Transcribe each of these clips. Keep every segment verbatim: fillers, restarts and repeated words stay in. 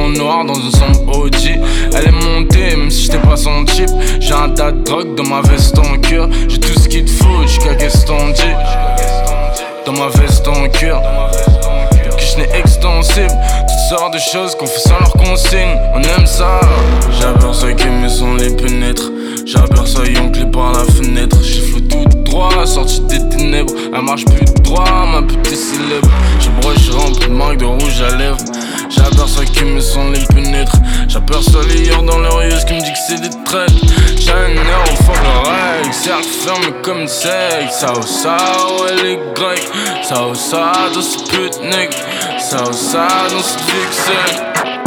en noir dans une sombre O G. Elle est montée même si j'étais pas son type. J'ai un tas de drogue dans ma veste en cuir. J'ai tout ce qu'il te faut, jusqu'à qu'est-ce qu'on dit. Dans ma veste en cuir, que n'est extensible. Toutes sortes de choses qu'on fait sans leur consigne. On aime ça. J'aperçois que mes sons les pénètrent. J'aperçois Yonclé par la fenêtre. Gifle tout droit, sorti des ténèbres. Elle marche plus droit, ma petite célèbre. Je broche rempli de marques de rouge à lèvres. J'aperçois que mes sons les pénètrent. J'aperçois les yeux dans leur yeux, ce qui me dit que c'est des traites. J'ai un air au fond de l'oreille. Cercle fermé comme une sec. Ça ou ça, ouais les grecs. Ça ou ça, dans ce putnik. Ça ou ça, dans cette fixe.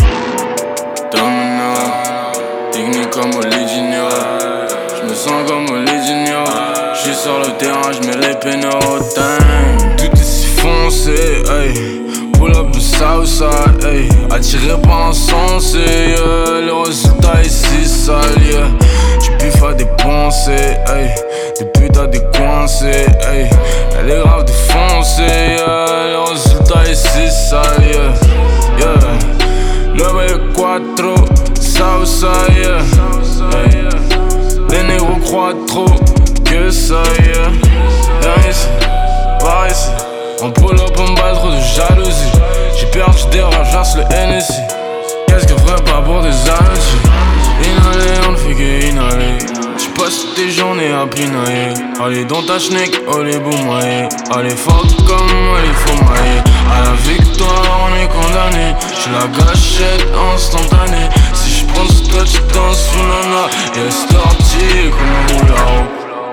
Domino, technique comme Oli Junior. J'me sens comme Oli Junior. J'suis sur le terrain, j'mets les pénaux au time. Tout est si foncé, hey. Pull up le Southside, hey. Attiré par un sens, yeah. Le résultat est si sale, yeah. J'biffe à des pensées, hey. Des putes à des coincés, hey. Elle est grave défoncée, yeah. Le résultat est si sale, yeah. Yeah. neuf quattro, Southside, yeah. Hey. Les négros croient trop que ça, yeah. Viens ici, par ici. On pull up, on bat trop de jalousie. J'ai perdu des rages, verse le N S I. Qu'est-ce qu'on ferait pas pour des années? Inhaler, on ne fait que inhaler. J'passe tes journées à pinailler. Allez dans ta schneck, allez boumailler. Allez fuck comme allez faut mailler. À la victoire on est condamné. J'suis la gâchette instantanée. Si j'prends ce touch dans sous nana. Et c'est sorti comme un moulin.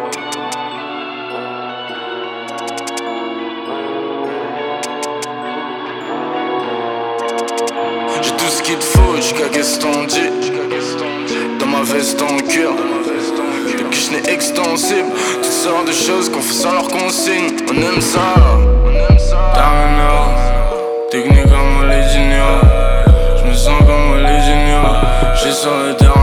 J'ai tout ce qu'il te faut, jusqu'à qu'est-ce qu'on dit. Dans ma veste en cuir, le quiche n'est extensible. Toutes sortes de choses qu'on fait sans leur consigne. On aime ça. Domino, technique comme Oli Junior. J'me sens comme Oli Junior. J'suis sur le terrain.